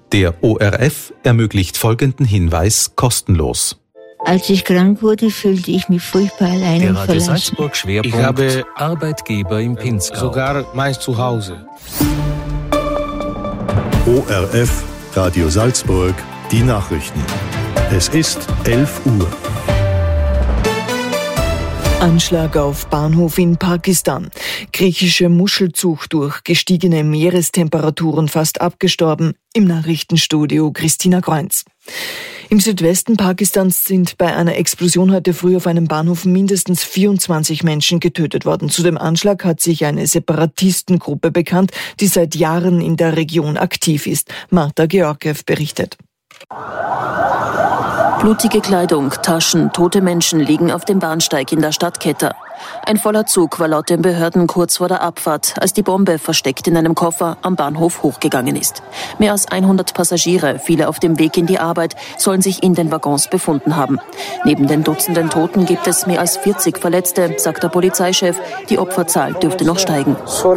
Der ORF ermöglicht folgenden Hinweis kostenlos. Als ich krank wurde, fühlte ich mich furchtbar allein Der und Radio verlassen. Salzburg Schwerpunkt Ich habe Arbeitgeber im Pinzgau. sogar mein Zuhause. ORF, Radio Salzburg, die Nachrichten. Es ist 11 Uhr. Anschlag auf Bahnhof in Pakistan. Griechische Muschelzucht durch gestiegene Meerestemperaturen fast abgestorben. Im Nachrichtenstudio Christina Kreunz. Im Südwesten Pakistans sind bei einer Explosion heute früh auf einem Bahnhof mindestens 24 Menschen getötet worden. Zu dem Anschlag hat sich eine Separatistengruppe bekannt, die seit Jahren in der Region aktiv ist. Marta Georgiev berichtet. Blutige Kleidung, Taschen, tote Menschen liegen auf dem Bahnsteig in der Stadt Quetta. Ein voller Zug war laut den Behörden kurz vor der Abfahrt, als die Bombe versteckt in einem Koffer am Bahnhof hochgegangen ist. Mehr als 100 Passagiere, viele auf dem Weg in die Arbeit, sollen sich in den Waggons befunden haben. Neben den Dutzenden Toten gibt es mehr als 40 Verletzte, sagt der Polizeichef. Die Opferzahl dürfte noch steigen.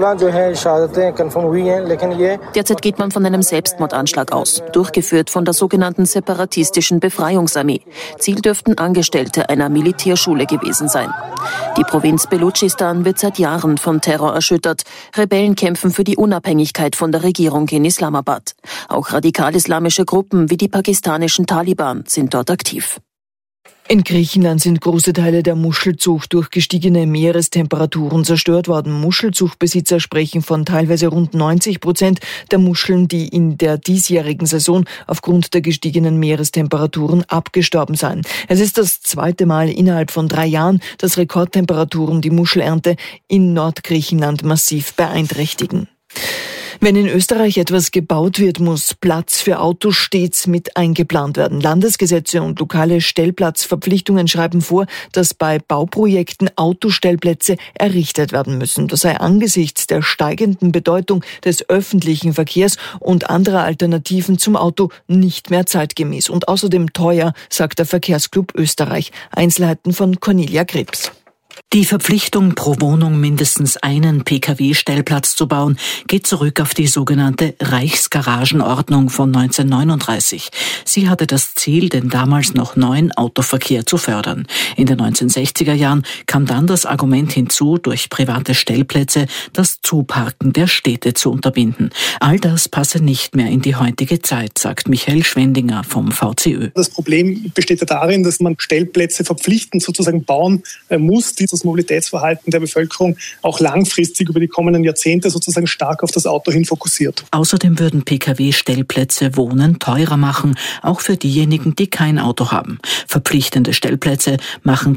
Derzeit geht man von einem Selbstmordanschlag aus, durchgeführt von der sogenannten separatistischen Befreiungsarmee. Ziel dürften Angestellte einer Militärschule gewesen sein. Die Provinz Belutschistan wird seit Jahren vom Terror erschüttert. Rebellen kämpfen für die Unabhängigkeit von der Regierung in Islamabad. Auch radikal-islamische Gruppen wie die pakistanischen Taliban sind dort aktiv. In Griechenland sind große Teile der Muschelzucht durch gestiegene Meerestemperaturen zerstört worden. Muschelzuchtbesitzer sprechen von teilweise rund 90% der Muscheln, die in der diesjährigen Saison aufgrund der gestiegenen Meerestemperaturen abgestorben seien. Es ist das zweite Mal innerhalb von 3 Jahren, dass Rekordtemperaturen die Muschelernte in Nordgriechenland massiv beeinträchtigen. Wenn in Österreich etwas gebaut wird, muss Platz für Autos stets mit eingeplant werden. Landesgesetze und lokale Stellplatzverpflichtungen schreiben vor, dass bei Bauprojekten Autostellplätze errichtet werden müssen. Das sei angesichts der steigenden Bedeutung des öffentlichen Verkehrs und anderer Alternativen zum Auto nicht mehr zeitgemäß und außerdem teuer, sagt der Verkehrsclub Österreich. Einzelheiten von Cornelia Krebs. Die Verpflichtung, pro Wohnung mindestens einen Pkw-Stellplatz zu bauen, geht zurück auf die sogenannte Reichsgaragenordnung von 1939. Sie hatte das Ziel, den damals noch neuen Autoverkehr zu fördern. In den 1960er Jahren kam dann das Argument hinzu, durch private Stellplätze das Zuparken der Städte zu unterbinden. All das passe nicht mehr in die heutige Zeit, sagt Michael Schwendinger vom VCÖ. Das Problem besteht ja darin, dass man Stellplätze verpflichtend sozusagen bauen muss, die das Mobilitätsverhalten der Bevölkerung auch langfristig über die kommenden Jahrzehnte sozusagen stark auf das Auto hin fokussiert. Außerdem würden Pkw-Stellplätze Wohnen teurer machen, auch für diejenigen, die kein Auto haben. Verpflichtende Stellplätze machen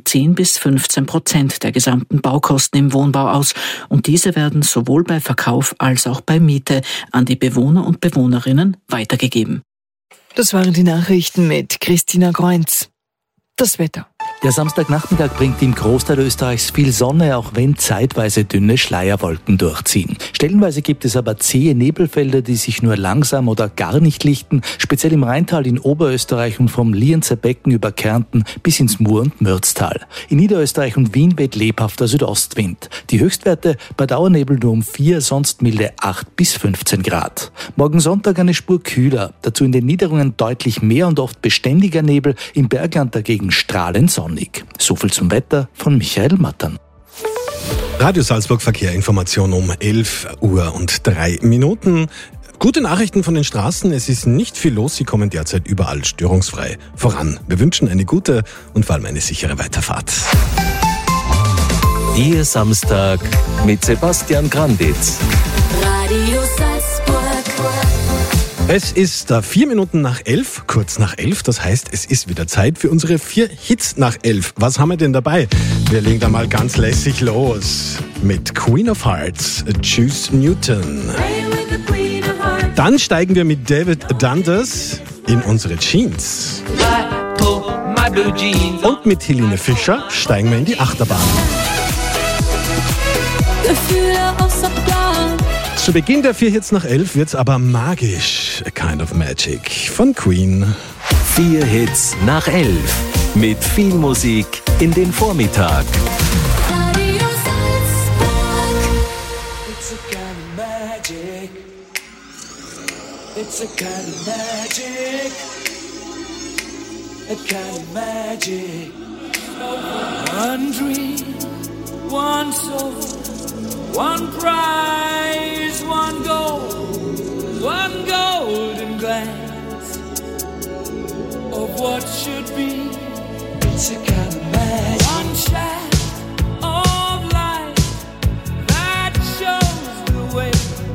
10-15% der gesamten Baukosten im Wohnbau aus und diese werden sowohl bei Verkauf als auch bei Miete an die Bewohner und Bewohnerinnen weitergegeben. Das waren die Nachrichten mit Christina Kreunz. Das Wetter. Der Samstagnachmittag bringt im Großteil Österreichs viel Sonne, auch wenn zeitweise dünne Schleierwolken durchziehen. Stellenweise gibt es aber zähe Nebelfelder, die sich nur langsam oder gar nicht lichten, speziell im Rheintal in Oberösterreich und vom Lienzer Becken über Kärnten bis ins Mur- und Mürztal. In Niederösterreich und Wien weht lebhafter Südostwind. Die Höchstwerte bei Dauernebel nur um 4, sonst milde 8 bis 15 Grad. Morgen Sonntag eine Spur kühler, dazu in den Niederungen deutlich mehr und oft beständiger Nebel, im Bergland dagegen strahlend sonnig. So viel zum Wetter von Michael Mattern. Radio Salzburg Verkehr-Information um 11:03 Gute Nachrichten von den Straßen. Es ist nicht viel los. Sie kommen derzeit überall störungsfrei voran. Wir wünschen eine gute und vor allem eine sichere Weiterfahrt. Ihr Samstag mit Sebastian Granditz. Radio Salzburg. Es ist 11:04, kurz nach 11. Das heißt, es ist wieder Zeit für unsere 4 Hits nach 11. Was haben wir denn dabei? Wir legen da mal ganz lässig los mit Queen of Hearts, Choose Newton. Dann steigen wir mit David Dundas in unsere Jeans. Und mit Helene Fischer steigen wir in die Achterbahn. Zu Beginn der 4 Hits nach 11 wird's aber magisch. A Kind of Magic von Queen. 4 Hits nach 11. Mit viel Musik in den Vormittag. It's a kind of magic, a kind of magic. One dream, one soul, one prize, one golden glance of what should be. It's a kind of magic. One shaft of light that shows the way.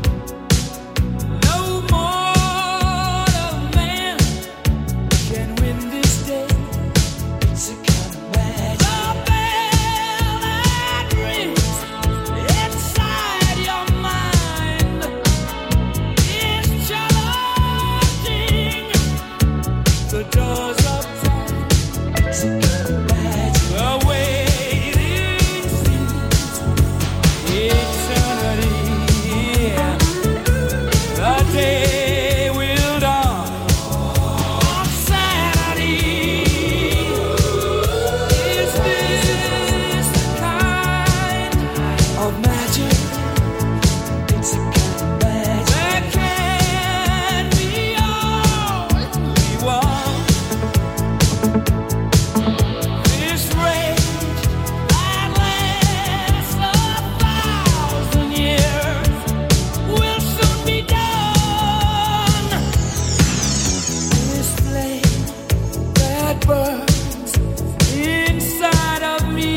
No mortal man can win this day. It's a kind of magic. The bell that rings inside your mind is challenging the doors of time. It's a kind of magic. The waiting seems eternity. The day will dawn on Saturday. Is this the kind of magic? It's a kind of magic. There can be only one. This rage that lasts 1,000 years will soon be done. This flame that burns inside of me,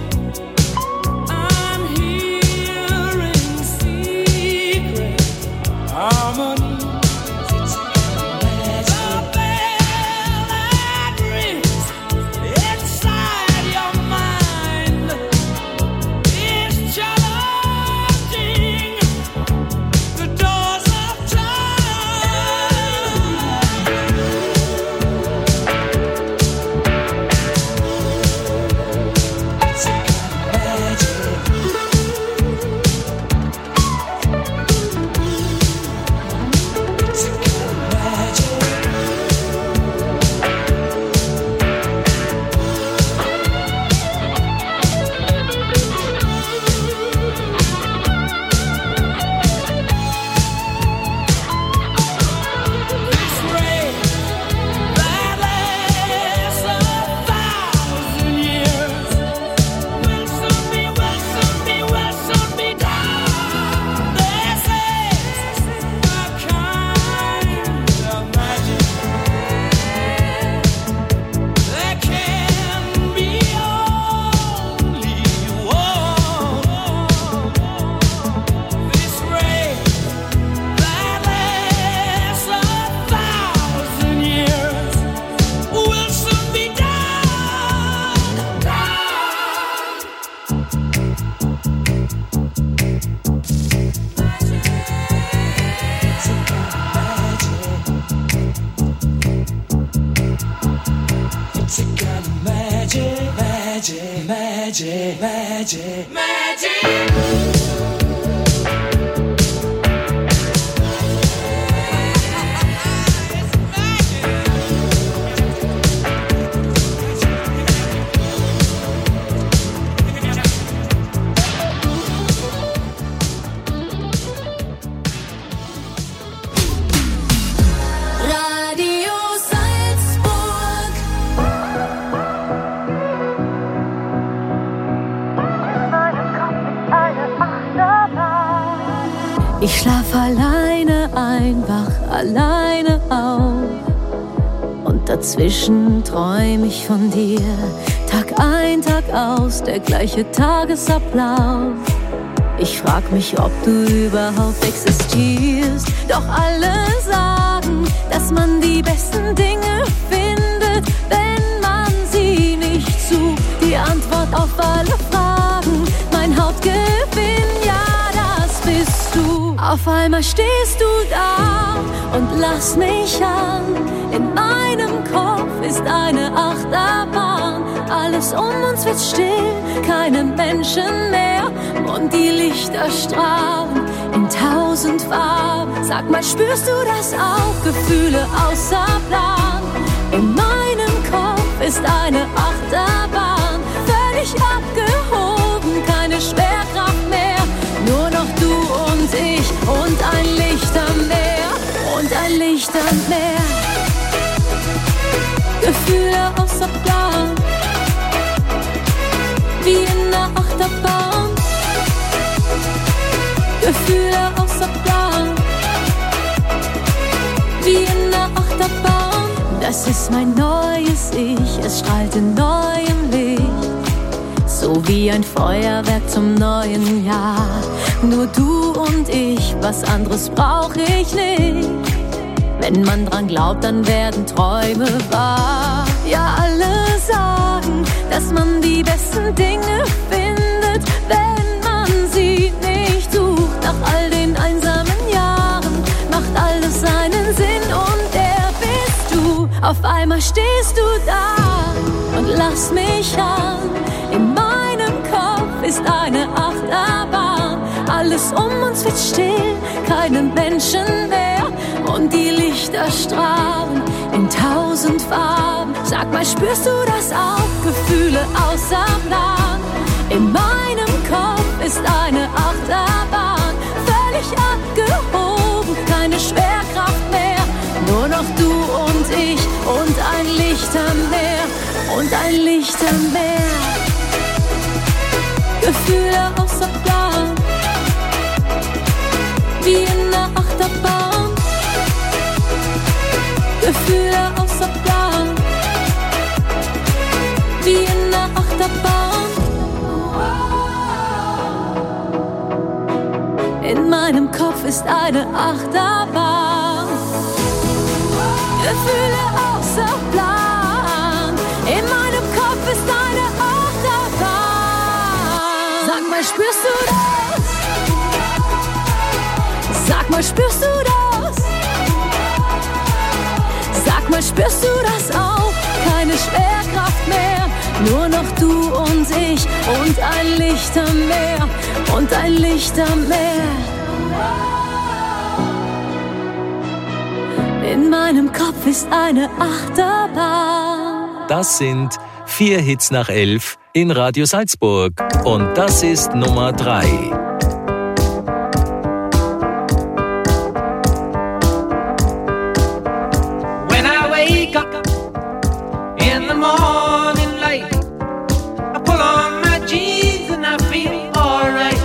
I'm hearing secret harmonies. It's a kind of magic. The bell that rings inside your mind is challenging the doors of time. It's a kind of magic. It's a kind of magic. This rain that lasts 1,000 years will soon be done. This is a kind of magic. There can be only one. This rain that lasts 1,000 years will soon be done. It's a kind of magic, magic, magic, magic, magic. Radio Salzburg. Ich schlaf alleine ein, wach alleine auf. Und dazwischen träum ich von dir. Tag ein, Tag aus, der gleiche Tagesablauf. Ich frag mich, ob du überhaupt existierst. Doch alle sagen, dass man die besten Dinge findet, wenn man sie nicht sucht. Die Antwort auf alle Fragen, mein Hauptgewinn, ja, das bist du. Auf einmal stehst du da und lass mich an. In meinem Kopf ist eine Achterbahn. Alles um uns wird still, keine Menschen mehr. Und die Lichter strahlen in 1000 Farben. Sag mal, spürst du das auch? Gefühle außer Plan. In meinem Kopf ist eine Achterbahn. Völlig abgehoben, keine Schwerkraft mehr. Nur noch du und ich und ein Licht am Meer. Und ein ein Licht am Meer. Gefühle außer Plan, wie in der Achterbahn. Gefühle außer Plan, wie in der Achterbahn. Das ist mein neues Ich, es strahlt in neuem Licht, so wie ein Feuerwerk zum neuen Jahr. Nur du und ich, was anderes brauch ich nicht. Wenn man dran glaubt, dann werden Träume wahr. Ja, alle sagen, dass man die besten Dinge findet, wenn man sie nicht sucht. Nach all den einsamen Jahren macht alles seinen Sinn und der bist du. Auf einmal stehst du da und lachst mich an. In meinem Kopf ist eine Achterbahn. Alles um uns wird still, keinen Menschen mehr. Und die Lichter strahlen in 1000 Farben. Sag mal, spürst du das auch? Gefühle außer Plan. In meinem Kopf ist eine Achterbahn. Völlig abgehoben, keine Schwerkraft mehr. Nur noch du und ich und ein Licht am Meer. Und ein Licht am Meer. Gefühle außer Plan, wie in der Achterbahn. Gefühle außer Plan, wie in der Achterbahn. In meinem Kopf ist eine Achterbahn. Gefühle außer Plan, in meinem Kopf ist eine Achterbahn. Sag mal, spürst du das? Sag mal, spürst du das? Sag mal, spürst du das auch? Keine Schwerkraft mehr, nur noch du und ich und ein Licht am Meer und ein Licht am Meer. In meinem Kopf ist eine Achterbahn. Das sind 4 Hits nach 11 in Radio Salzburg. Und das ist Nummer 3. When I wake up in the morning light, I pull on my jeans and I feel alright.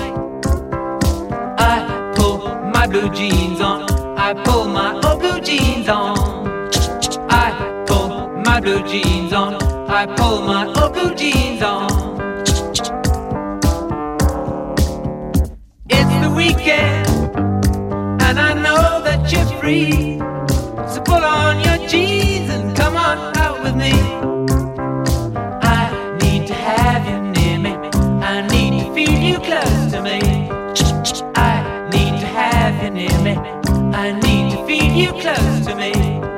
I pull my blue jeans on, I pull my old blue jeans on. I pull my blue jeans on, I pull my old blue jeans on. It's the weekend and I know that you're free, so pull on your jeans and come on out with me. I need to have you near me, I need to feel you close to me. I need to have you near me, I need to feel you close to me.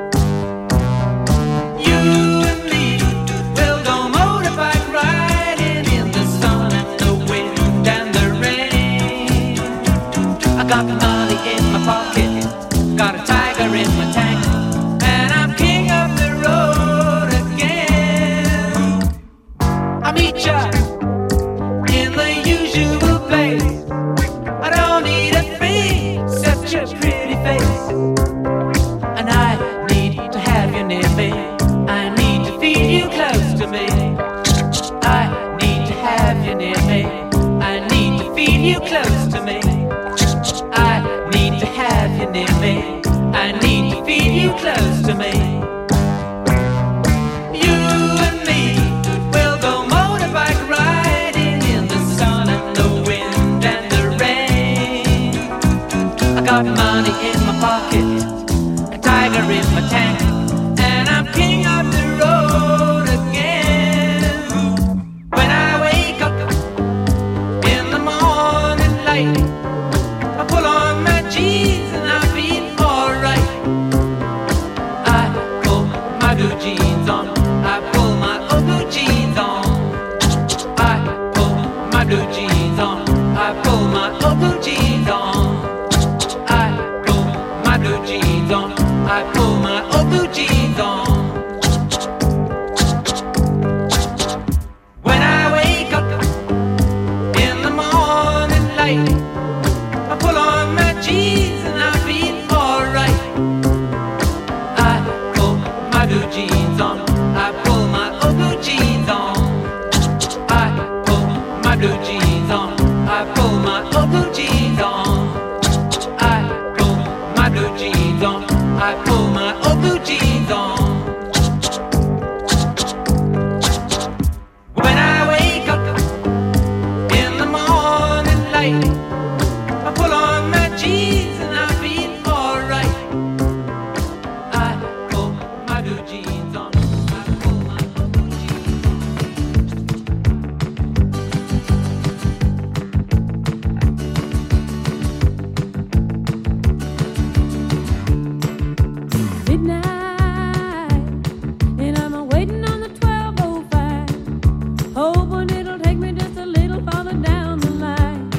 You and me will go motorbike riding in the sun and the wind and the rain. I got money in my pocket, got a tiger in my tank, and I'm king of the road again. I meet ya in the usual place, I don't need a thing, such a pretty face. And I need to have you near me, I need to feel you close to me. I need to have you near me, I need to feel you close to me. I need to have you near me, I need to feel you close to me. You and me will go motorbike riding in the sun and the wind and the rain. I got money in my pocket, a tiger in my tank, and I'm king of the road again. When I wake up in the morning light, I pull on my jeans and I feel alright. I pull my blue jeans on, I pull my old blue jeans on. I pull my blue jeans on, I pull my old blue jeans on. I pull my blue jeans on, I pull my old blue jeans on. When I wake up in the morning light, I pull on my jeans and I feel alright. jeans on. I pull my old blue jeans on. When I wake up in the morning light, I pull on my jeans and I feel alright. I pull my blue jeans on. I pull my blue midnight, and I'm waiting on the 12:05, hoping it'll take me just a little farther down the line.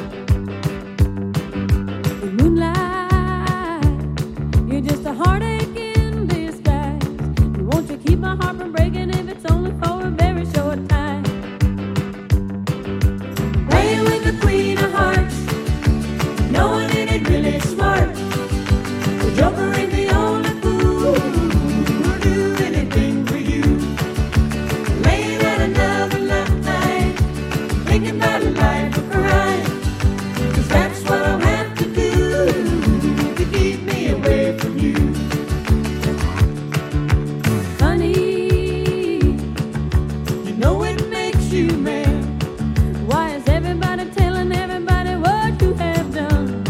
The moonlight, you're just a heartache in disguise. Won't you keep my heart from breaking if it's only for a very short time? Playing with the Queen of Hearts, knowing it ain't really smart. The Joker ain't the only fool who'll do anything for you. Laying out another night, thinking about a life of crime. 'Cause that's what I'll have to do to keep me away from you. Honey, you know it makes you mad. Why is everybody telling everybody what you have done?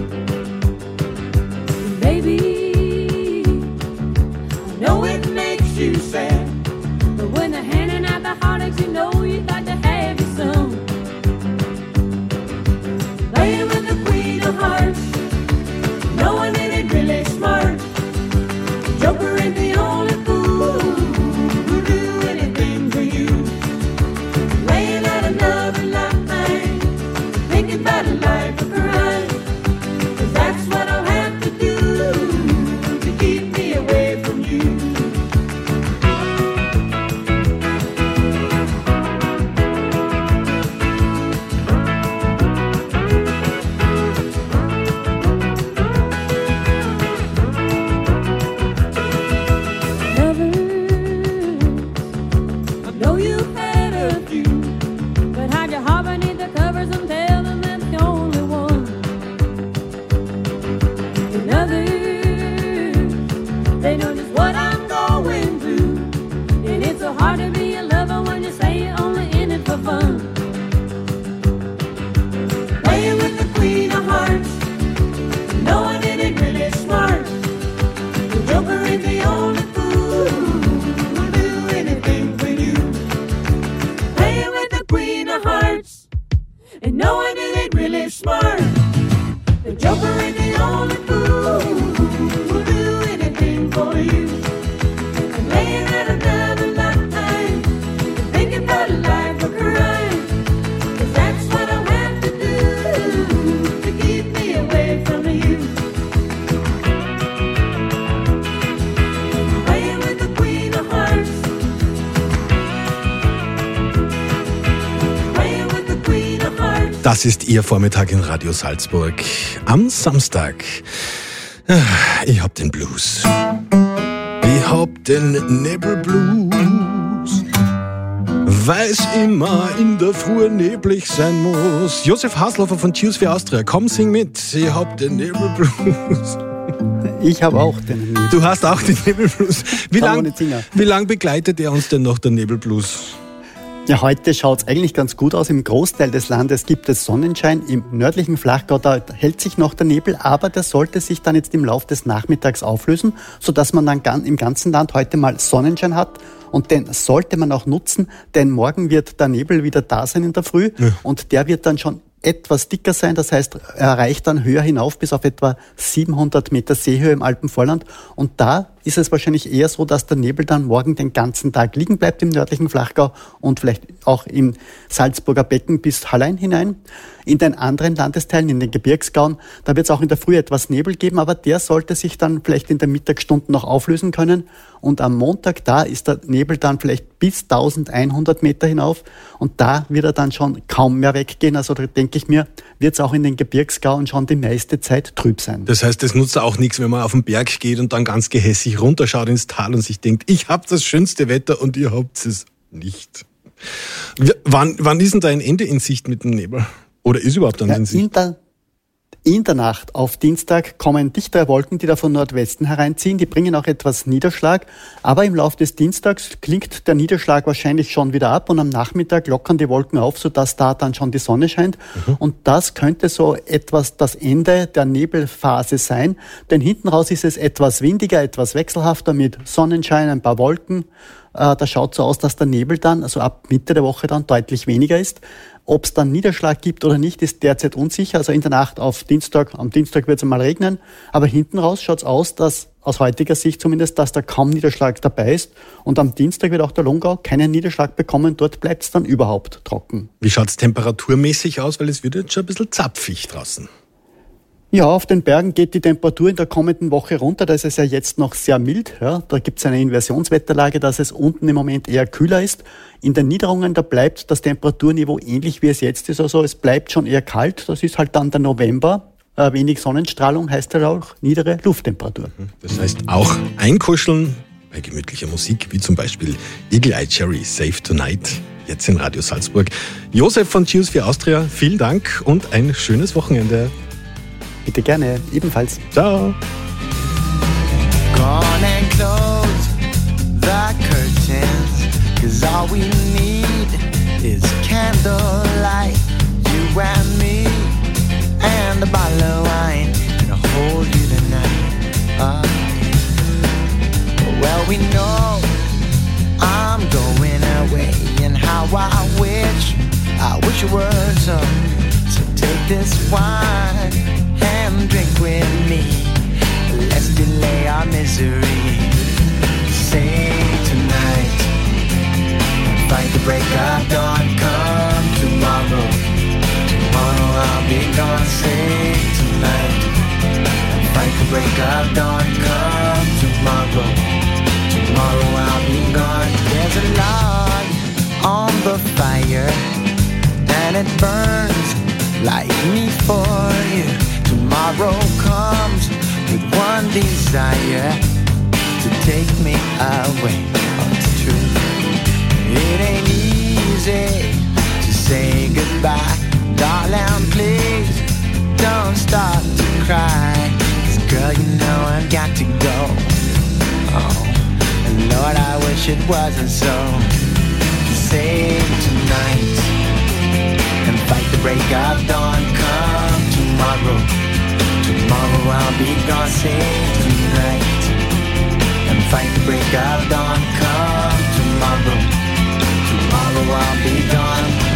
Baby, I know it makes you sad, but when they're handing out the heartaches, you know you got to have your some. Playing with the Queen of Hearts, knowing it ain't really smart. Joker ain't the only fool who'll do anything for you. Laying out another night, thinking about a life of crime. 'Cause that's what I'll have to do to keep me away from you. I know you've had a few, but hide your heart beneath the covers and tell them that's the only one. And others, they know just what I'm going through, and it's so hard to be a lover when you say you're only in it for fun. Playing with the Queen of Hearts, knowing it ain't really smart. The Joker ain't the only fool who'll do anything for you. Playing with the Queen of Hearts, and knowing it ain't really smart. The Joker ain't the only fool who'll do anything for you. And laying out another night, thinking about a life of crime. 'Cause that's what I'll have to do to keep me away from you. Playing with the Queen of Hearts, playing with the Queen of Hearts. Das ist Ihr Vormittag in Radio Salzburg am Samstag. Ich hab den Blues. Ich hab den Nebelblues, weil's immer in der Früh neblig sein muss. Josef Hasloffer von Choose for Austria, komm, sing mit. Ich hab den Nebelblues. Ich habe auch den Nebelblues. Du hast auch den Nebelblues. Wie lang begleitet er uns denn noch, der Nebelblues? Ja, heute schaut es eigentlich ganz gut aus. Im Großteil des Landes gibt es Sonnenschein. Im nördlichen Flachgau, da hält sich noch der Nebel, aber der sollte sich dann jetzt im Laufe des Nachmittags auflösen, sodass man dann im ganzen Land heute mal Sonnenschein hat. Und den sollte man auch nutzen, denn morgen wird der Nebel wieder da sein in der Früh. Ja. Und der wird dann schon etwas dicker sein, das heißt, er reicht dann höher hinauf bis auf etwa 700 Meter Seehöhe im Alpenvorland. Und da ist es wahrscheinlich eher so, dass der Nebel dann morgen den ganzen Tag liegen bleibt im nördlichen Flachgau und vielleicht auch im Salzburger Becken bis Hallein hinein. In den anderen Landesteilen, in den Gebirgsgauen, da wird es auch in der Früh etwas Nebel geben, aber der sollte sich dann vielleicht in den Mittagsstunden noch auflösen können. Und am Montag, da ist der Nebel dann vielleicht bis 1100 Meter hinauf und da wird er dann schon kaum mehr weggehen. Also da denke ich mir, wird es auch in den Gebirgsgauen schon die meiste Zeit trüb sein. Das heißt, es nutzt auch nichts, wenn man auf den Berg geht und dann ganz gehässig runterschaut ins Tal und sich denkt, ich habe das schönste Wetter und ihr habt es nicht. Wann ist denn da ein Ende in Sicht mit dem Nebel? Oder ist überhaupt ein Ende in Sicht? In der Nacht auf Dienstag kommen dichtere Wolken, die da von Nordwesten hereinziehen. Die bringen auch etwas Niederschlag. Aber im Laufe des Dienstags klingt der Niederschlag wahrscheinlich schon wieder ab und am Nachmittag lockern die Wolken auf, sodass da dann schon die Sonne scheint. Und das könnte so etwas das Ende der Nebelphase sein. Denn hinten raus ist es etwas windiger, etwas wechselhafter mit Sonnenschein, ein paar Wolken. Da schaut so aus, dass der Nebel dann, also ab Mitte der Woche dann deutlich weniger ist. Ob es dann Niederschlag gibt oder nicht, ist derzeit unsicher. Also in der Nacht auf Dienstag, am Dienstag wird es einmal regnen. Aber hinten raus schaut es aus, dass aus heutiger Sicht zumindest, dass da kaum Niederschlag dabei ist. Und am Dienstag wird auch der Lungau keinen Niederschlag bekommen. Dort bleibt es dann überhaupt trocken. Wie schaut es temperaturmäßig aus? Weil es wird jetzt schon ein bisschen zapfig draußen. Ja, auf den Bergen geht die Temperatur in der kommenden Woche runter. Da ist es ja jetzt noch sehr mild. Ja, da gibt es eine Inversionswetterlage, dass es unten im Moment eher kühler ist. In den Niederungen, da bleibt das Temperaturniveau ähnlich, wie es jetzt ist. Also es bleibt schon eher kalt. Das ist halt dann der November. Wenig Sonnenstrahlung heißt ja auch niedere Lufttemperatur. Das heißt auch einkuscheln bei gemütlicher Musik, wie zum Beispiel Eagle Eye Cherry, Save Tonight. Jetzt in Radio Salzburg. Josef von Choose for Austria, vielen Dank und ein schönes Wochenende. Bitte gerne, ebenfalls. Ciao. Gone and close the curtains, 'cause all we need is candlelight, you and me, and a bottle of wine, and I'll hold you tonight. Well, we know I'm going away, and how I wish it were so. So take this wine and drink with me. Let's delay our misery. Say tonight, fight the break of dawn. Come tomorrow, tomorrow I'll be gone. Say tonight, fight the break of dawn. Come tomorrow, tomorrow I'll be gone. There's a log on the fire, and it burns like me for you. Tomorrow comes with one desire, to take me away. Oh, it's true. It ain't easy to say goodbye. Darling, please don't start to cry. 'Cause girl, you know I've got to go. Oh, and Lord, I wish it wasn't so. Save tonight and fight the break of dawn. Come tomorrow, tomorrow I'll be gone. Save tonight and fight the break of dawn. Come tomorrow, tomorrow I'll be gone.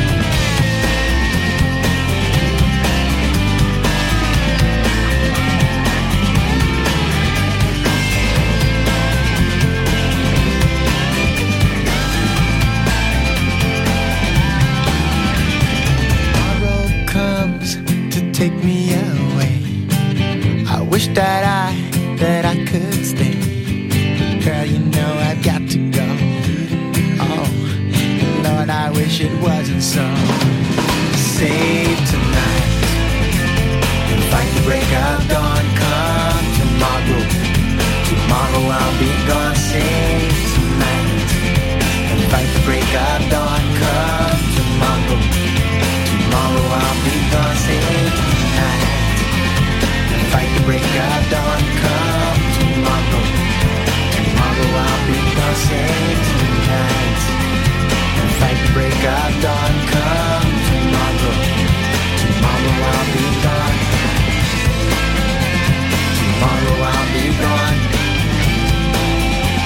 Tomorrow comes to take me away. I wish that I could stay. Girl, you know I've got to go. Oh, Lord, I wish it wasn't so. Save tonight and fight the break of dawn. Come tomorrow, tomorrow I'll be gone. Save tonight and fight the break of dawn. Come tomorrow, tomorrow I'll be gone. Save tonight and fight the break of dawn. Come tomorrow, tomorrow I'll be gone. Save tonight and fight the break of dawn. Come tomorrow, tomorrow I'll be gone. Tomorrow I'll be gone.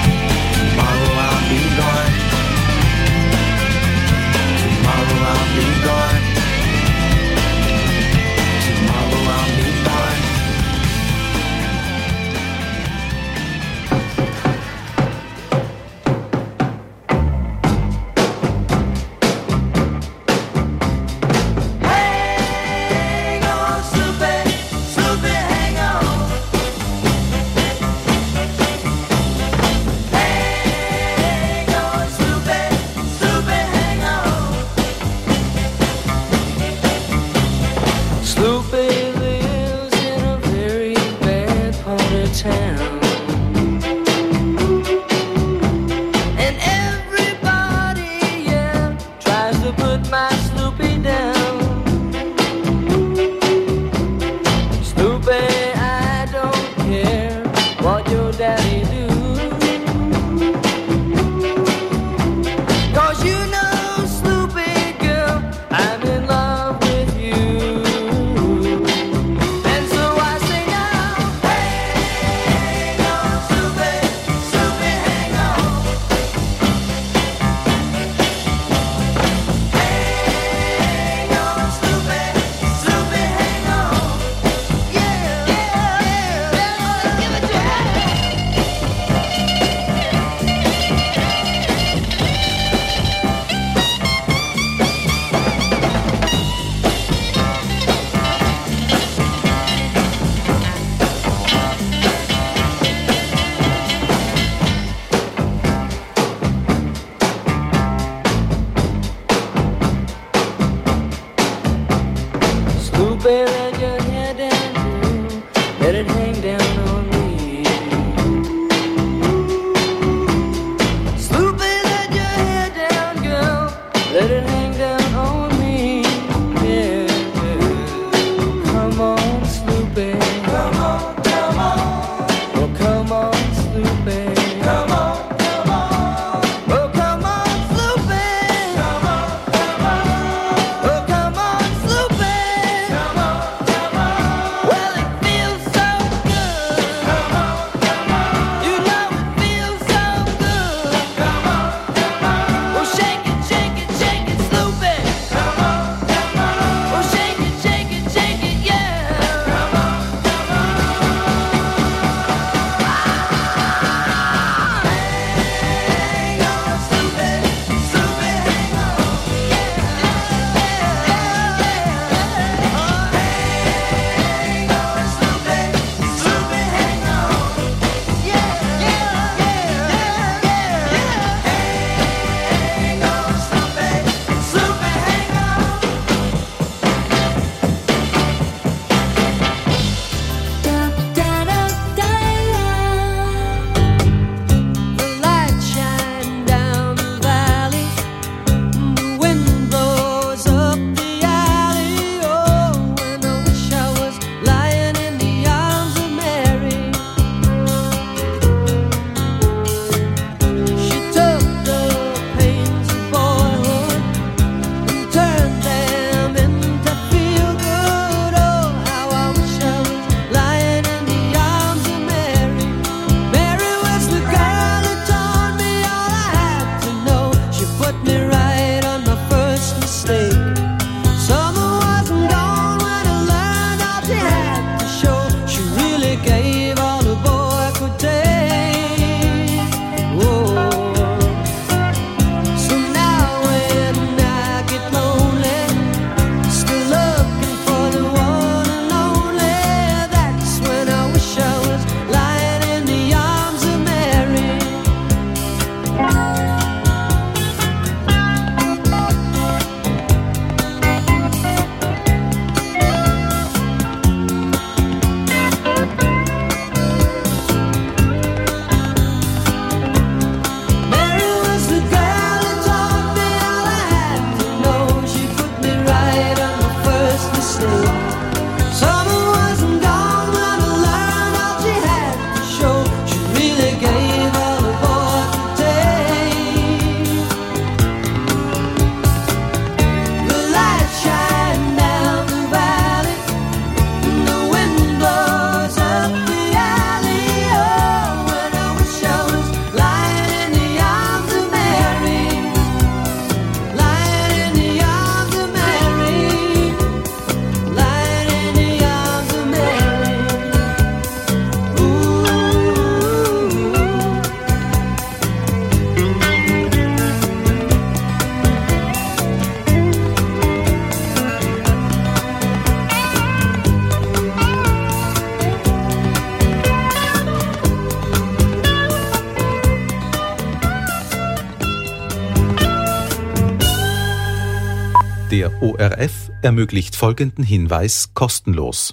Der ORF ermöglicht folgenden Hinweis kostenlos.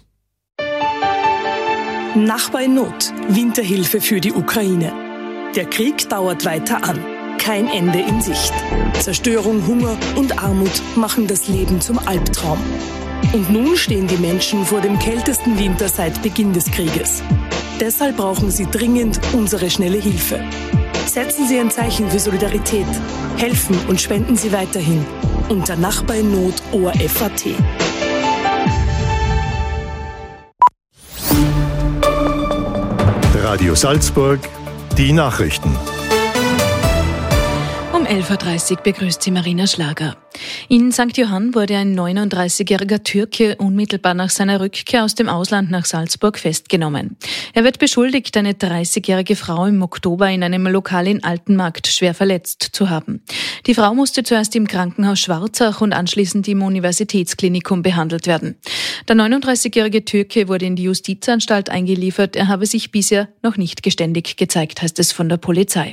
Nachbar in Not. Winterhilfe für die Ukraine. Der Krieg dauert weiter an. Kein Ende in Sicht. Zerstörung, Hunger und Armut machen das Leben zum Albtraum. Und nun stehen die Menschen vor dem kältesten Winter seit Beginn des Krieges. Deshalb brauchen sie dringend unsere schnelle Hilfe. Setzen Sie ein Zeichen für Solidarität. Helfen und spenden Sie weiterhin. Unter Nachbar in Not ORF.at. Radio Salzburg, die Nachrichten. Um 11.30 Uhr begrüßt sie Marina Schlager. In St. Johann wurde ein 39-jähriger Türke unmittelbar nach seiner Rückkehr aus dem Ausland nach Salzburg festgenommen. Er wird beschuldigt, eine 30-jährige Frau im Oktober in einem Lokal in Altenmarkt schwer verletzt zu haben. Die Frau musste zuerst im Krankenhaus Schwarzach und anschließend im Universitätsklinikum behandelt werden. Der 39-jährige Türke wurde in die Justizanstalt eingeliefert. Er habe sich bisher noch nicht geständig gezeigt, heißt es von der Polizei.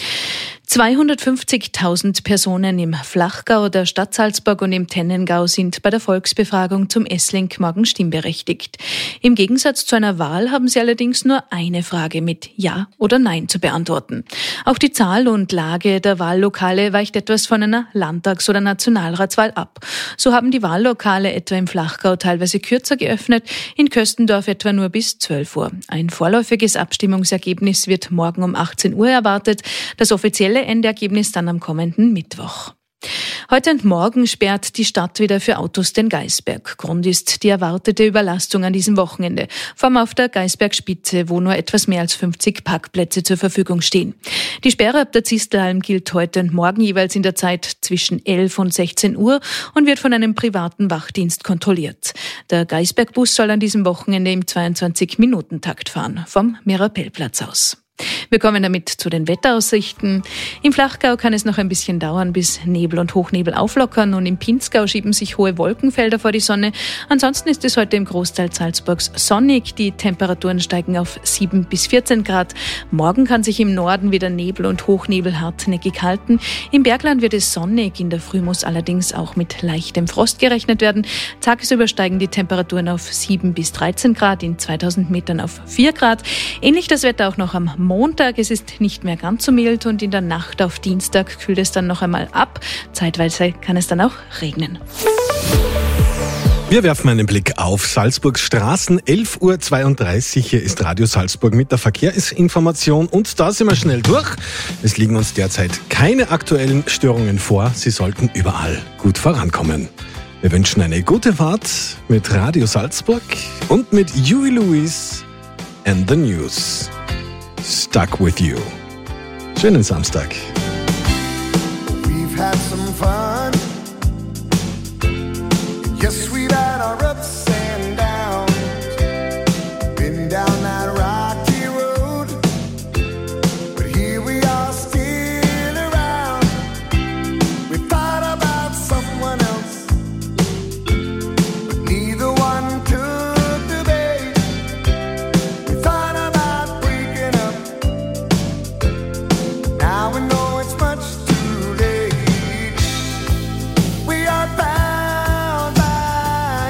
250.000 Personen im Flachgau, der Stadt Salzburg und im Tennengau sind bei der Volksbefragung zum S-Link morgen stimmberechtigt. Im Gegensatz zu einer Wahl haben sie allerdings nur eine Frage mit Ja oder Nein zu beantworten. Auch die Zahl und Lage der Wahllokale weicht etwas von einer Landtags- oder Nationalratswahl ab. So haben die Wahllokale etwa im Flachgau teilweise kürzer geöffnet, in Köstendorf etwa nur bis 12 Uhr. Ein vorläufiges Abstimmungsergebnis wird morgen um 18 Uhr erwartet. Das offizielle Endergebnis dann am kommenden Mittwoch. Heute und morgen sperrt die Stadt wieder für Autos den Gaisberg. Grund ist die erwartete Überlastung an diesem Wochenende, vor allem auf der Gaisbergspitze, wo nur etwas mehr als 50 Parkplätze zur Verfügung stehen. Die Sperre ab der Zistelalm gilt heute und morgen jeweils in der Zeit zwischen 11 und 16 Uhr und wird von einem privaten Wachdienst kontrolliert. Der Gaisbergbus soll an diesem Wochenende im 22-Minuten-Takt fahren, vom Mirabellplatz aus. Wir kommen damit zu den Wetteraussichten. Im Flachgau kann es noch ein bisschen dauern, bis Nebel und Hochnebel auflockern, und im Pinzgau schieben sich hohe Wolkenfelder vor die Sonne. Ansonsten ist es heute im Großteil Salzburgs sonnig. Die Temperaturen steigen auf 7 bis 14 Grad. Morgen kann sich im Norden wieder Nebel und Hochnebel hartnäckig halten. Im Bergland wird es sonnig. In der Früh muss allerdings auch mit leichtem Frost gerechnet werden. Tagsüber steigen die Temperaturen auf 7 bis 13 Grad, in 2000 Metern auf 4 Grad. Ähnlich das Wetter auch noch am Montag. Es ist nicht mehr ganz so mild und in der Nacht auf Dienstag kühlt es dann noch einmal ab. Zeitweise kann es dann auch regnen. Wir werfen einen Blick auf Salzburgs Straßen. 11.32 Uhr. Hier ist Radio Salzburg mit der Verkehrsinformation. Und da sind wir schnell durch. Es liegen uns derzeit keine aktuellen Störungen vor. Sie sollten überall gut vorankommen. Wir wünschen eine gute Fahrt mit Radio Salzburg und mit Huey Lewis and the News. Stuck with you. Schönen Samstag. We've had some fun. Yes, we've had our ups and downs. Been down that rocky road, but here we are still around. We thought about someone else, but neither one took the bait. We thought about breaking up. Now we know it's much too late. We are bound by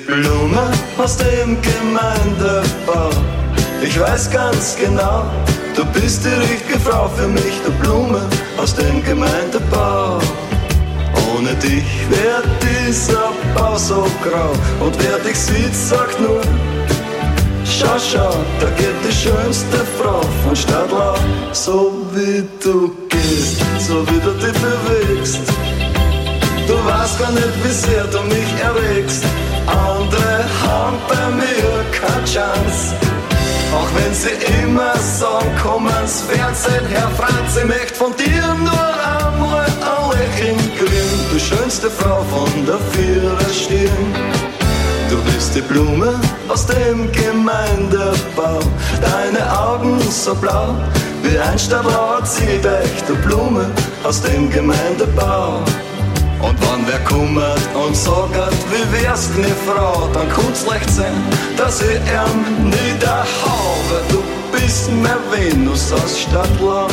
Blume aus dem Gemeindebau. Ich weiß ganz genau, du bist die richtige Frau für mich, du Blume aus dem Gemeindebau. Ohne dich wär dieser Bau so grau. Und wer dich sieht, sagt nur, schau, schau, da geht die schönste Frau von Stadtlau. So wie du gehst, so wie du dich bewegst. Du weißt gar nicht, wie sehr du mich erregst. Andere haben bei mir keine Chance. Auch wenn sie immer sagen, komm ans Fernsehen, Herr Franz, ich möchte von dir nur einmal ein Lächeln kriegen. Du schönste Frau von der Viererstirn. Du bist die Blume aus dem Gemeindebau. Deine Augen so blau wie ein Stadtlauer Ziegedeich. Du Blume aus dem Gemeindebau. Und wenn wer kummert und sagt, wie wär's, ne Frau, dann kann's leicht sein, dass ich ihm niederhau, weil du bist mehr Venus aus Stadtlau.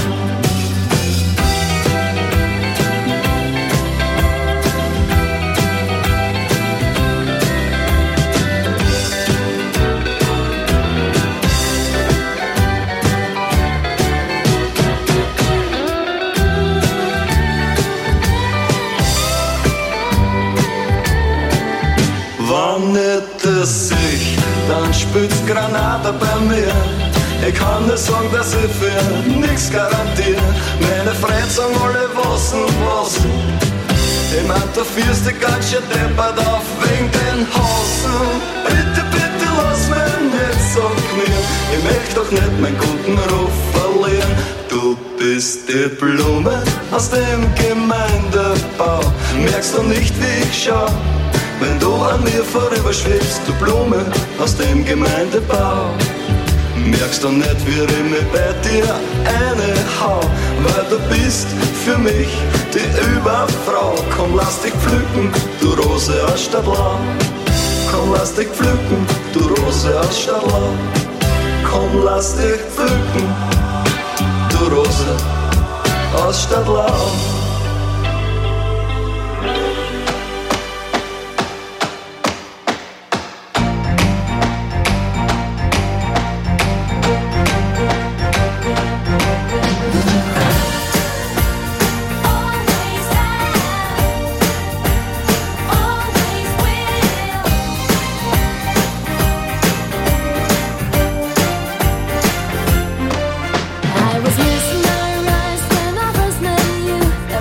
Wenn nicht das ich, dann spült's Granate bei mir. Ich kann nur sagen, dass ich für nix garantiere. Meine Freunde sagen alle was und was. Ich mein, du führst dich ganz schön deppert auf wegen den Hasen. Bitte, bitte lass mich nicht so knien. Ich möchte doch nicht meinen guten Ruf verlieren. Du bist die Blume aus dem Gemeindebau. Merkst du nicht, wie ich schau? Wenn du an mir vorüberschwebst, du Blume aus dem Gemeindebau. Merkst du nicht, wie ich mich bei dir einhau? Weil du bist für mich die Überfrau. Komm, lass dich pflücken, du Rose aus Stadtlau. Komm, lass dich pflücken, du Rose aus Stadtlau. Komm, lass dich pflücken, du Rose aus Stadtlau. I was mesmerized when I first met you.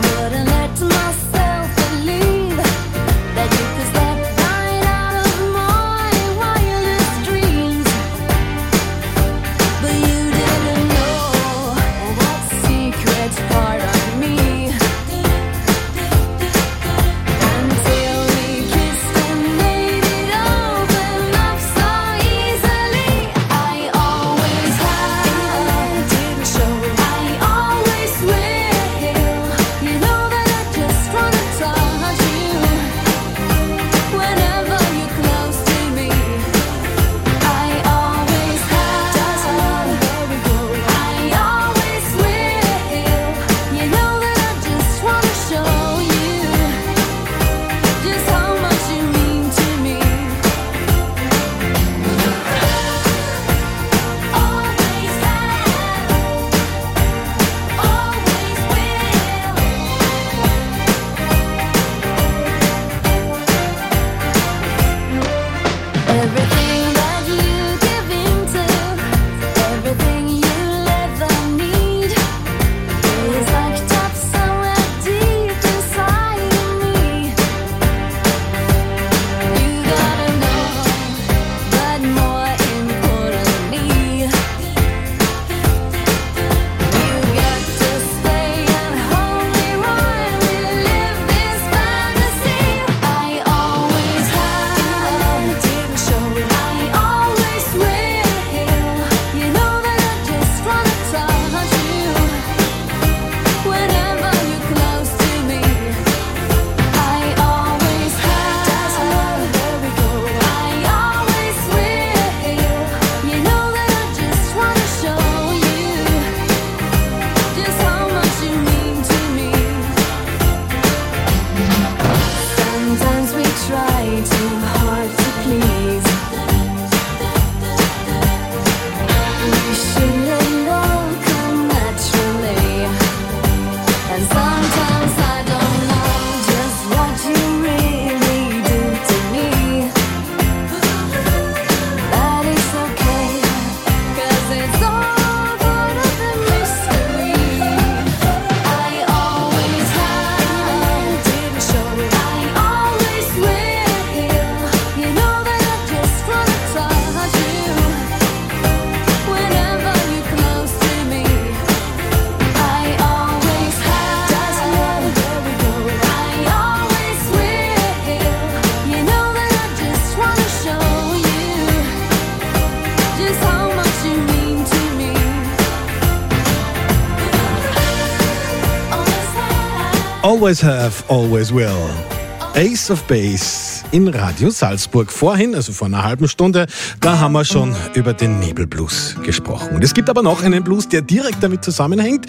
Always have, always will. Ace of Base in Radio Salzburg. Vorhin, also vor einer halben Stunde, da haben wir schon über den Nebelblues gesprochen. Und es gibt aber noch einen Blues, der direkt damit zusammenhängt.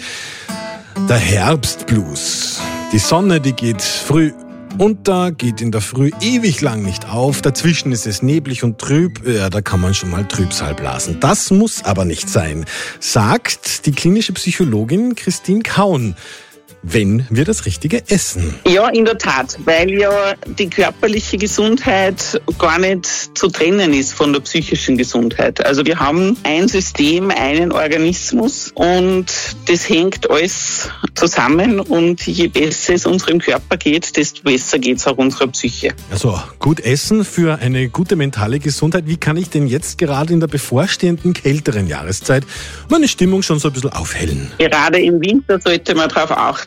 Der Herbstblues. Die Sonne, die geht früh unter, geht in der Früh ewig lang nicht auf. Dazwischen ist es neblig und trüb. Ja, da kann man schon mal Trübsal blasen. Das muss aber nicht sein, sagt die klinische Psychologin Christine Kaun. Wenn wir das Richtige essen. Ja, in der Tat, weil ja die körperliche Gesundheit gar nicht zu trennen ist von der psychischen Gesundheit. Also wir haben ein System, einen Organismus und das hängt alles zusammen und je besser es unserem Körper geht, desto besser geht es auch unserer Psyche. Also gut essen für eine gute mentale Gesundheit. Wie kann ich denn jetzt gerade in der bevorstehenden kälteren Jahreszeit meine Stimmung schon so ein bisschen aufhellen? Gerade im Winter sollte man darauf achten,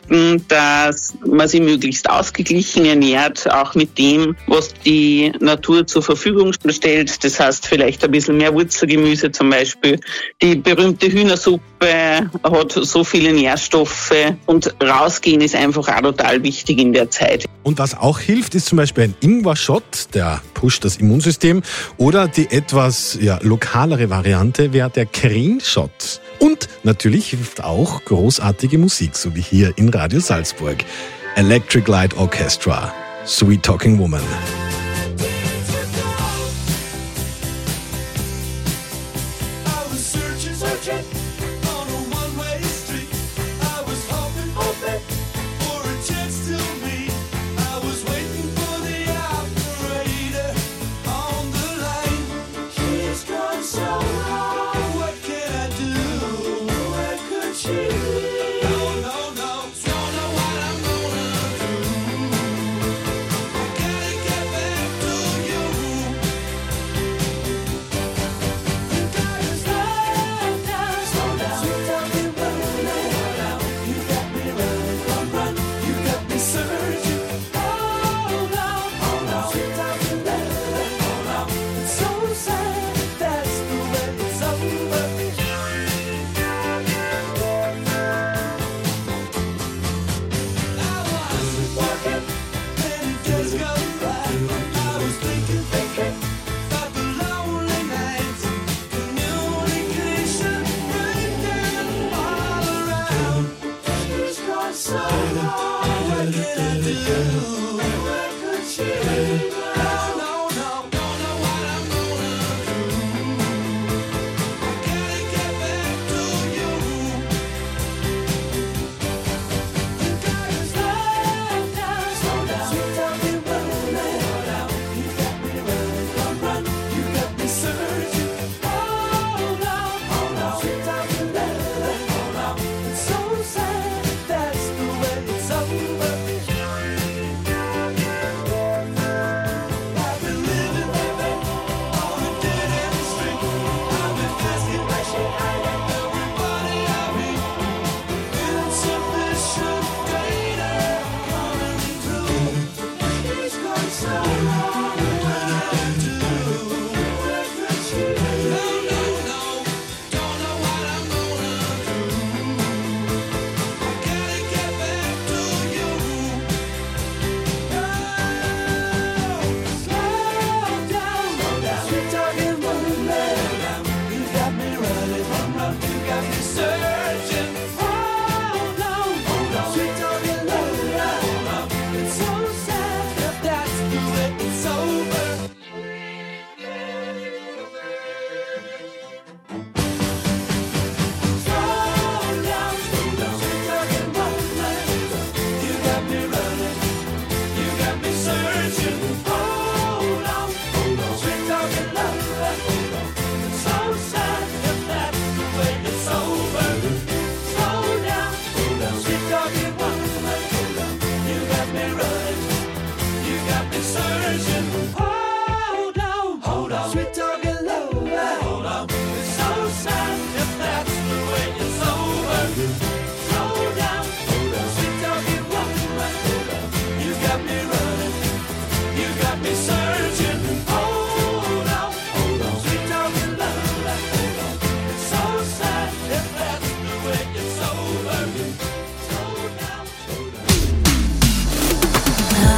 dass man sich möglichst ausgeglichen ernährt, auch mit dem, was die Natur zur Verfügung stellt. Das heißt vielleicht ein bisschen mehr Wurzelgemüse zum Beispiel. Die berühmte Hühnersuppe hat so viele Nährstoffe und rausgehen ist einfach auch total wichtig in der Zeit. Und was auch hilft, ist zum Beispiel ein Ingwer-Shot, der pusht das Immunsystem. Oder die etwas lokalere Variante wäre der Kren-Shot. Und natürlich hilft auch großartige Musik, so wie hier in Radio Salzburg. Electric Light Orchestra, Sweet Talking Woman. Get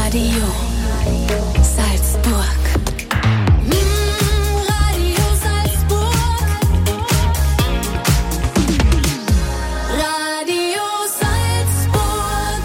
Radio Salzburg. Radio Salzburg. Radio Salzburg.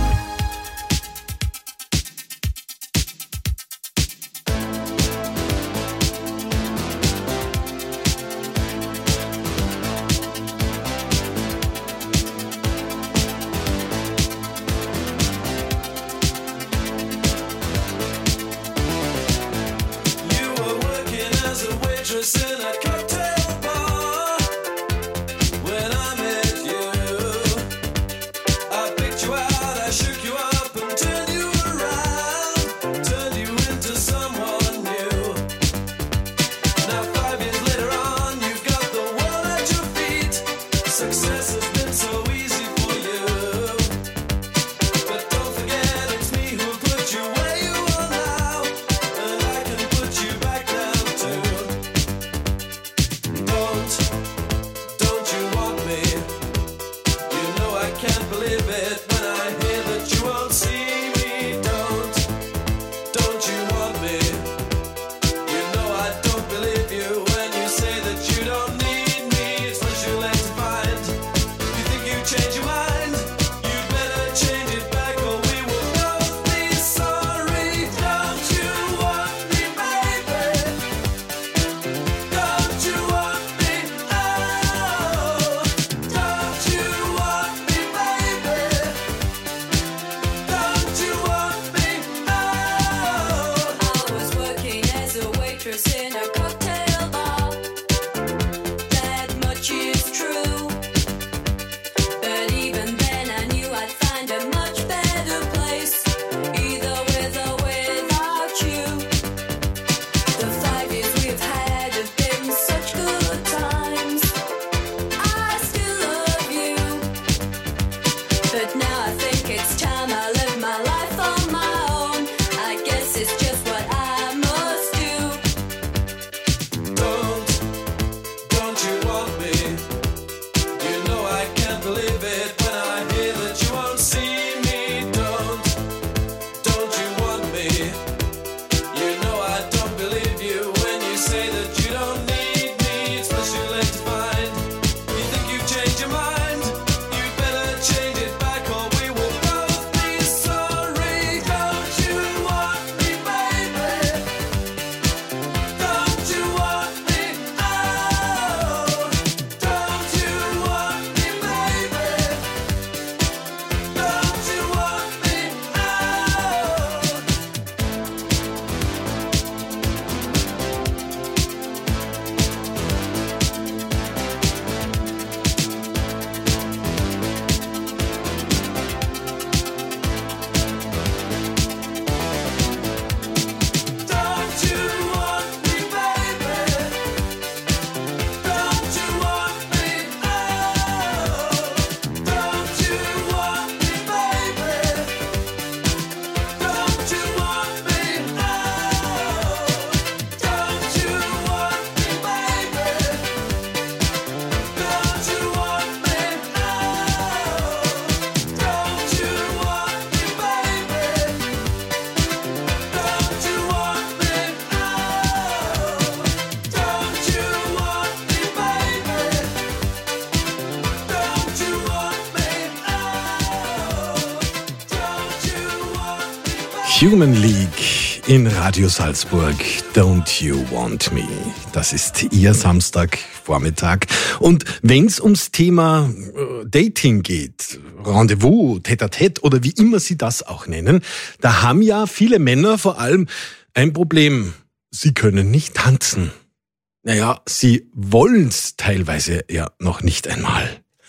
Human League in Radio Salzburg, Don't You Want Me. Das ist Ihr Samstagvormittag. Und wenn es ums Thema Dating geht, Rendezvous, Tête-à-Tête oder wie immer Sie das auch nennen, da haben ja viele Männer vor allem ein Problem. Sie können nicht tanzen. Naja, sie wollen's teilweise ja noch nicht einmal.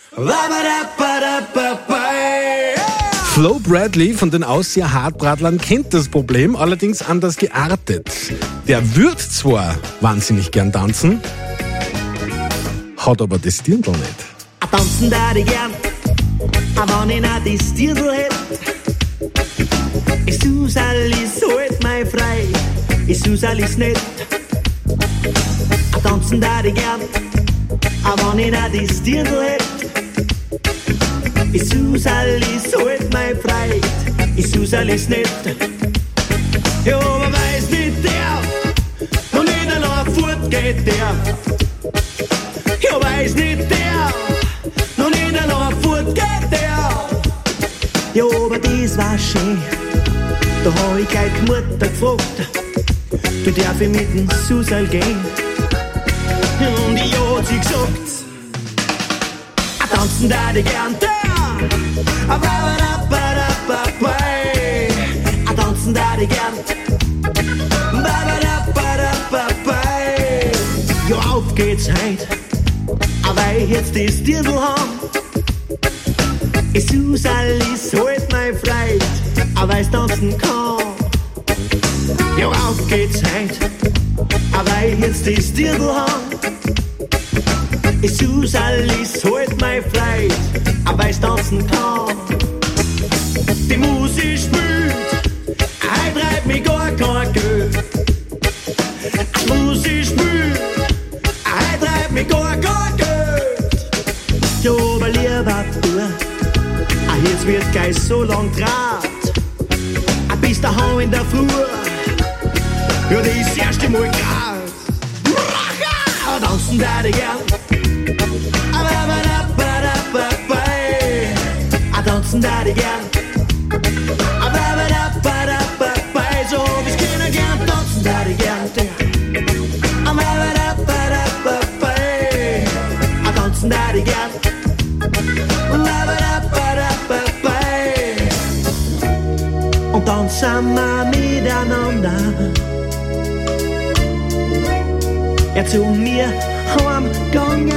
Flo Bradley von den Ausseer Hartbradlern kennt das Problem, allerdings anders geartet. Der wird zwar wahnsinnig gern tanzen, hat aber das Dirndl nicht. Tanzen da ich gern, aber wenn ich nicht das Dirndl hätt. Ich such's alles, halt mich frei, ich such's alles nicht. Tanzen da ich gern, aber wenn ich nicht das Dirndl hätt. Ich such's alles, halt mich frei, ich such's alles nicht. Ja, aber weiß nicht der, und nicht allein fort geht der. Ja, weiß nicht der, noch nicht allein fort geht der. Ja, aber das war schön, da hab ich gleich die Mutter gefragt, du darf ich mit dem Susal gehen. Und ich hat sie gesagt, tanzen da die gern der. Tanzen da die gern. Ja, auf geht's heut, weil jetzt das Dirndl haben. Es Susal ist halt mein Freund, weil's tanzen kann. Ja, auf geht's heut, weil jetzt das Dirndl haben. Es Susal ist halt mein Freund, weil's tanzen kann. Die Musik spielt, treibt mich gar kein Geld. Die Musik spielt, treibt mich gar kein Geld. Ja, aber lieber du, jetzt wird gleich so lang Draht, bis daheim in der Früh, ja, das ist das erste Mal grad. Tanzen da die gern. Tanzen da die gern. So, wir können gern tanzen da die gern. Tanzen da die gern. Und dann sind wir miteinander zu mir heimgegangen.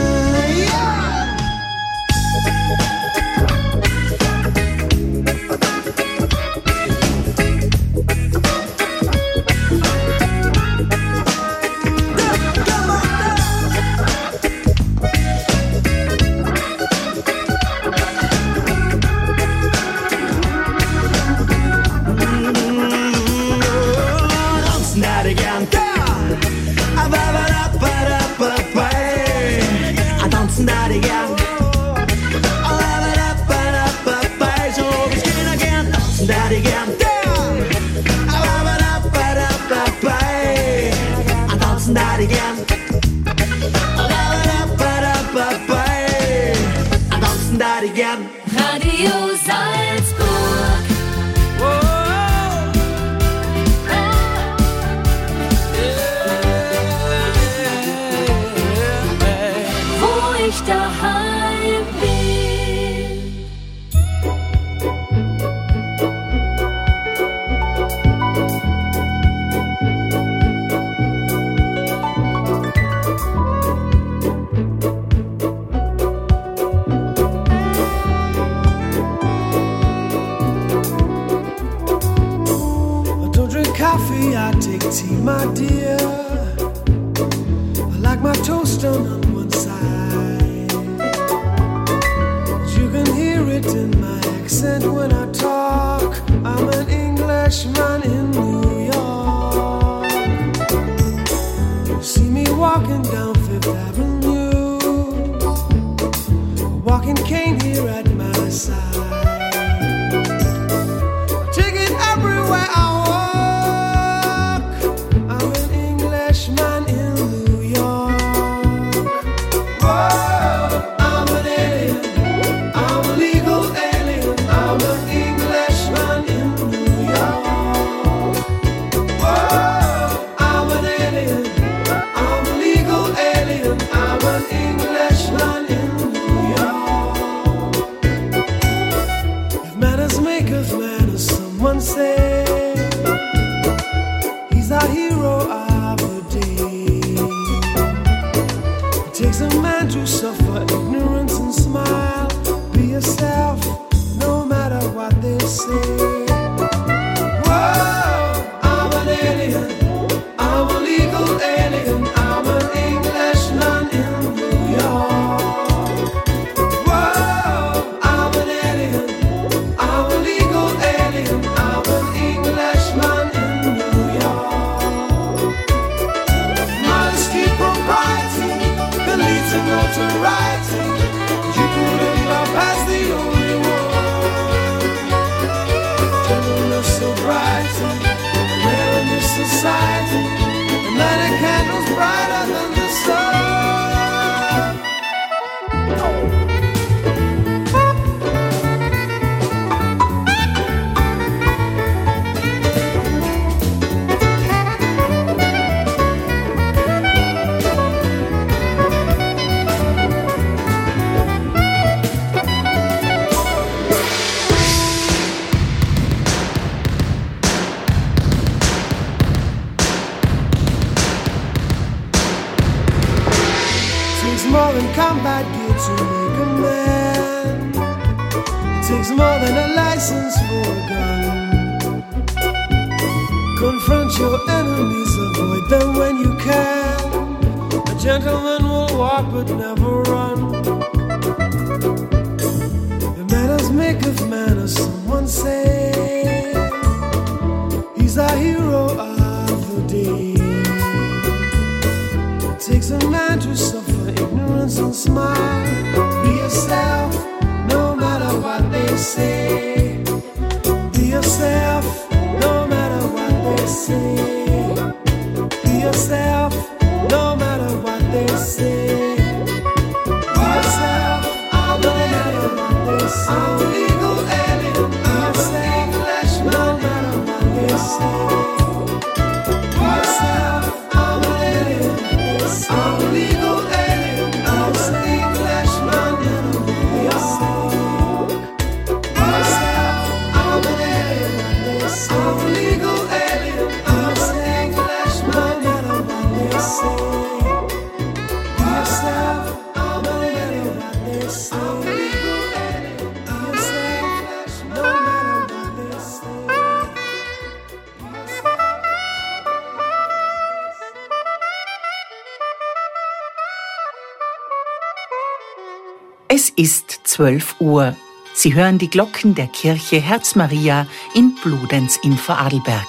Radio Salzburg. Wo ich daheim bin. Coffee, I take tea, my dear. I like my toast on one side. You can hear it in my accent when I talk. I'm an Englishman in New York. You see me walking down Fifth Avenue, walking cane here at my side. Take it everywhere I man in New York. Whoa, I'm an alien, I'm a legal alien, I'm an Englishman in New York. Whoa, I'm an alien, I'm a legal alien, I'm an Englishman in New York. If manners maketh manners, someone say, he's our hero. Takes a man to suffer ignorance and smile. Be yourself, no matter what they say. Whoa, I'm an alien, I'm a legal alien, I'm an Englishman in New York. Whoa, I'm an alien, I'm a legal alien, I'm an Englishman in New York. Modesty, propriety, notoriety. and combat gear to make a man. It takes more than a license for a gun. Confront your enemies, avoid them when you can. A gentleman will walk but never run. The manners make of manners, someone say. He's our hero of the day. It takes a man to suffer ignorance and smile. Be yourself, no matter what they say. Be yourself, no matter what they say. Be yourself, no matter what they say. Be yourself, no matter what they say. I'm a legal alien, I'm a safe fleshman, no matter what they say. Be yourself, I'm an alien, I'm a legal alien, I'm a safe fleshman, no matter what they say. Be yourself, I'm an alien, I'm a legal alien, I'm a safe fleshman, no matter what they say. Be yourself, I'm an alien, I'm a legal alien, I'm a safe fleshman, no matter what they say. Es ist 12 Uhr. Sie hören die Glocken der Kirche Herz Maria in Bludenz in Vorarlberg.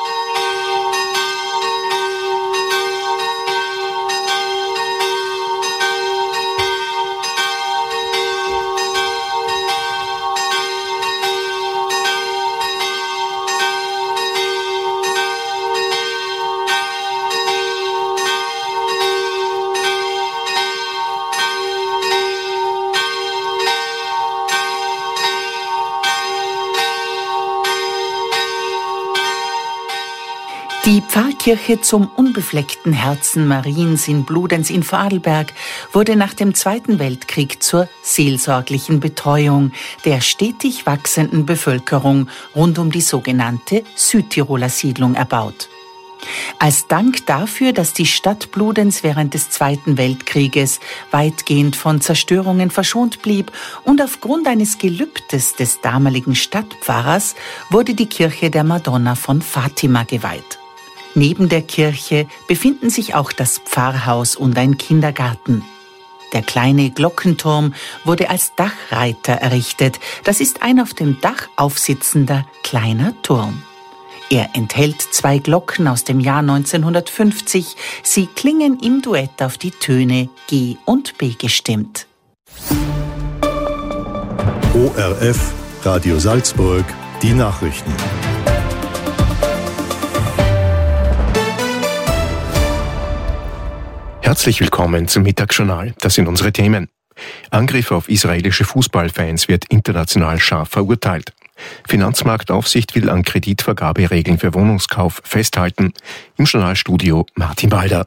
Die Pfarrkirche zum unbefleckten Herzen Mariens in Bludenz in Vorarlberg wurde nach dem Zweiten Weltkrieg zur seelsorglichen Betreuung der stetig wachsenden Bevölkerung rund um die sogenannte Südtiroler Siedlung erbaut. Als Dank dafür, dass die Stadt Bludenz während des Zweiten Weltkrieges weitgehend von Zerstörungen verschont blieb und aufgrund eines Gelübdes des damaligen Stadtpfarrers wurde die Kirche der Madonna von Fatima geweiht. Neben der Kirche befinden sich auch das Pfarrhaus und ein Kindergarten. Der kleine Glockenturm wurde als Dachreiter errichtet. Das ist ein auf dem Dach aufsitzender kleiner Turm. Er enthält 2 Glocken aus dem Jahr 1950. Sie klingen im Duett auf die Töne G und B gestimmt. ORF, Radio Salzburg, die Nachrichten. Herzlich willkommen zum Mittagsjournal. Das sind unsere Themen. Angriff auf israelische Fußballfans wird international scharf verurteilt. Finanzmarktaufsicht will an Kreditvergaberegeln für Wohnungskauf festhalten. Im Journalstudio Martin Balder.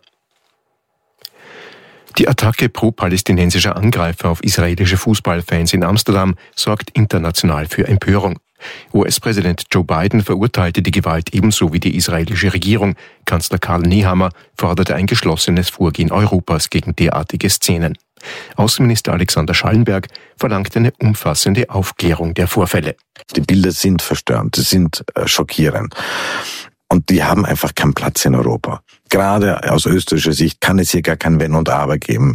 Die Attacke pro-palästinensischer Angreifer auf israelische Fußballfans in Amsterdam sorgt international für Empörung. US-Präsident Joe Biden verurteilte die Gewalt ebenso wie die israelische Regierung. Kanzler Karl Nehammer forderte ein geschlossenes Vorgehen Europas gegen derartige Szenen. Außenminister Alexander Schallenberg verlangt eine umfassende Aufklärung der Vorfälle. Die Bilder sind verstörend, sie sind schockierend. Und die haben einfach keinen Platz in Europa. Gerade aus österreichischer Sicht kann es hier gar kein Wenn und Aber geben.